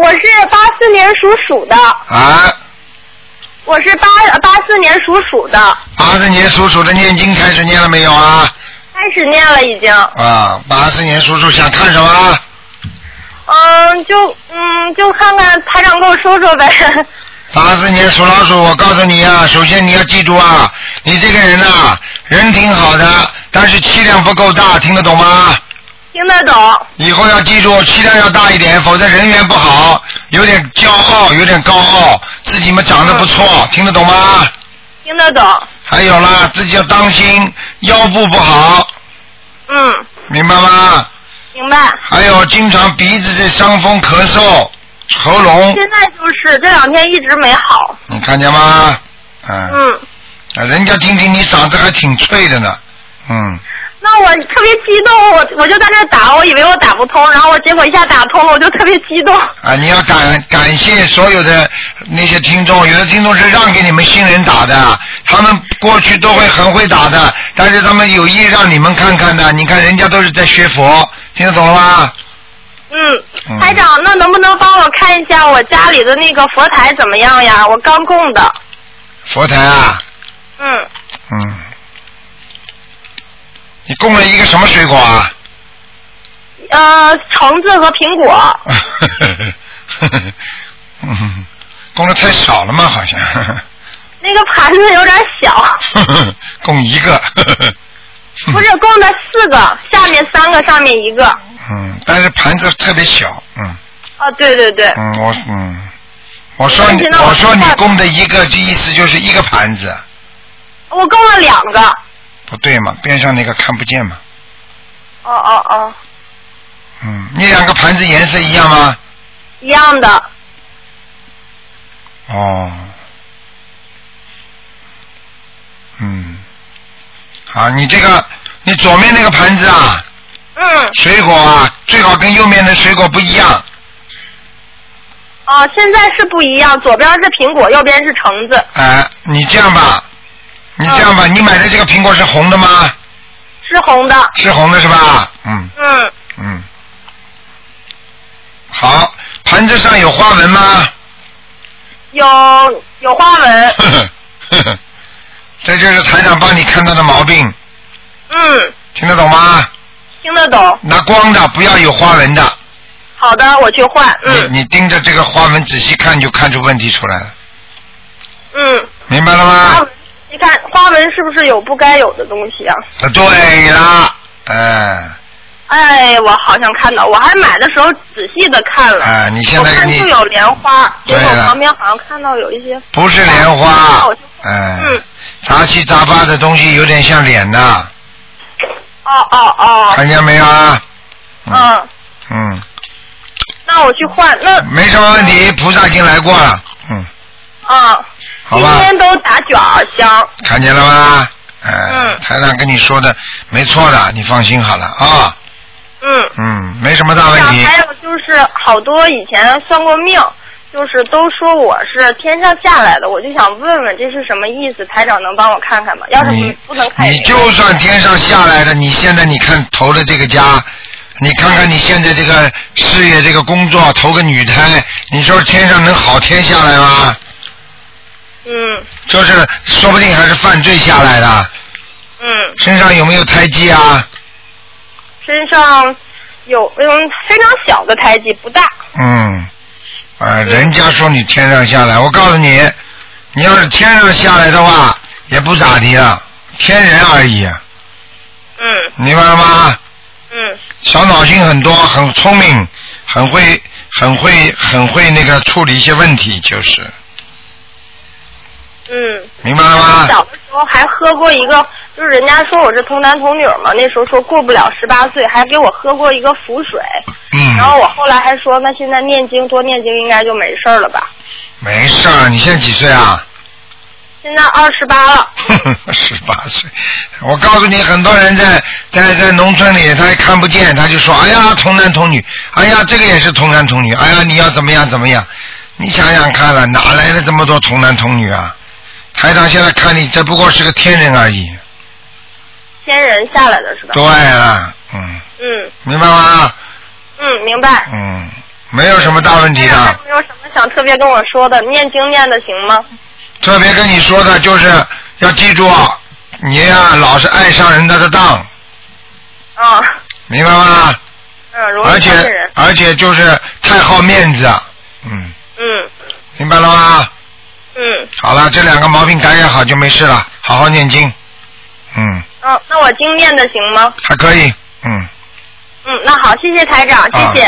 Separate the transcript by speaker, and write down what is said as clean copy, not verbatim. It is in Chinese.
Speaker 1: 我是84年属鼠的。
Speaker 2: 啊？
Speaker 1: 我是84年属鼠的。
Speaker 2: 84年属鼠的念经开始念了没有啊？
Speaker 1: 开始念了已经。
Speaker 2: 啊，84年属鼠想看什么？
Speaker 1: 就看看台长给我说说呗。
Speaker 2: 84年属老鼠，我告诉你啊，首先你要记住啊，你这个人啊，人挺好的，但是气量不够大，听得懂吗？
Speaker 1: 听得懂。
Speaker 2: 以后要记住，气量要大一点，否则人缘不好，有点骄傲，有点高傲，自己嘛长得不错，听得懂吗？
Speaker 1: 听得懂。
Speaker 2: 还有啦，自己要当心腰部不好。明白吗？
Speaker 1: 明白。
Speaker 2: 还有经常鼻子这伤风咳嗽，喉咙。
Speaker 1: 现在就是这2天一直没好。
Speaker 2: 你看见吗？人家听听你嗓子还挺脆的呢。
Speaker 1: 那我特别激动，我就在那打，我以为我打不通，然后结果一下打通了，我就特别激动。
Speaker 2: 啊，你要感谢所有的那些听众，有的听众是让给你们新人打的，他们过去都会很会打的，但是他们有意让你们看看的，你看人家都是在学佛，听得懂了吗？
Speaker 1: 台长，那能不能帮我看一下我家里的那个佛台怎么样呀？我刚供的。
Speaker 2: 佛台啊？你供了一个什么水果啊？
Speaker 1: 橙子和苹果。
Speaker 2: 供的太少了嘛，好像。
Speaker 1: 那个盘子有点小。
Speaker 2: 供一个。
Speaker 1: 不是，供的4个，下面3个，上面1个。
Speaker 2: 但是盘子特别小。
Speaker 1: 对对对。
Speaker 2: 我说你供的一个，这意思就是一个盘子。
Speaker 1: 我供了2个。
Speaker 2: 不对嘛，边上那个看不见嘛。你2个盘子颜色一样吗？
Speaker 1: 一样的。
Speaker 2: 好，你左面那个盘子啊，水果啊，最好跟右面的水果不一样。
Speaker 1: 现在是不一样，左边是苹果，右边是橙子。
Speaker 2: 你这样吧，你买的这个苹果是红的吗？
Speaker 1: 是红的。
Speaker 2: 是红的是吧？好，盘子上有花纹吗？
Speaker 1: 有花纹。
Speaker 2: 这就是台长帮你看到的毛病。听得懂吗？
Speaker 1: 听得懂。
Speaker 2: 拿光的，不要有花纹的。
Speaker 1: 好的，我去换。
Speaker 2: 你盯着这个花纹仔细看，就看出问题出来了。明白了吗？
Speaker 1: 你看花纹是不是有不该有的东西啊？
Speaker 2: 对了，
Speaker 1: 我好像看到，我还买的时候仔细的看了。
Speaker 2: 你现在
Speaker 1: 我看就有莲花，结果
Speaker 2: 对
Speaker 1: 旁边好像看到有一些。
Speaker 2: 不是莲花。杂七杂八的东西有点像脸呐。看见没有啊？
Speaker 1: 那我去换，那
Speaker 2: 没什么问题，菩萨已经来过了。好吧。
Speaker 1: 今天都打卷儿香。
Speaker 2: 看见了吗？台长跟你说的没错的，你放心好了啊。没什么大问题。
Speaker 1: 还有就是好多以前算过命，就是都说我是天上下来的，我就想问问这是什么意思？台长能帮我看看吗？要是不能看，
Speaker 2: 你就算天上下来的，你现在你看投的这个家，你看看你现在这个事业这个工作，投个女胎，你说天上能好天下来吗？就是说不定还是犯罪下来的。身上有没有胎记啊？
Speaker 1: 身上有非常小的胎记，不大。
Speaker 2: 人家说你天上下来，我告诉你，你要是天上下来的话，也不咋地了，天人而已。明白了吗？小脑筋很多，很聪明，很会那个处理一些问题，就是。明白了吗？
Speaker 1: 小的时候还喝过一个，就是人家说我是童男童女嘛，那时候说过不了18岁，还给我喝过一个符水。然后我后来还说，那现在念经多念经应该就没事了吧？
Speaker 2: 没事儿，你现在几岁啊？
Speaker 1: 现在28了。
Speaker 2: 18岁，我告诉你，很多人在农村里，他也看不见，他就说，哎呀，童男童女，哎呀，这个也是童男童女，哎呀，你要怎么样怎么样？你想想看了，哪来的这么多童男童女啊？台长现在看你，这不过是个天人而已。
Speaker 1: 天人下来的是吧？
Speaker 2: 对了，明白吗？
Speaker 1: 明白。
Speaker 2: 没有什么大问题的。
Speaker 1: 没有什么想特别跟我说的，念经念的行吗？
Speaker 2: 特别跟你说的就是要记住，你呀老是爱上人家的当。
Speaker 1: 啊。
Speaker 2: 明白吗？
Speaker 1: 容易伤人。
Speaker 2: 而且就是太好面子。明白了吗？好了，这2个毛病改好就没事了，好好念经。
Speaker 1: 那我经念的行吗？
Speaker 2: 还可以。
Speaker 1: 那好，谢谢台长，谢谢。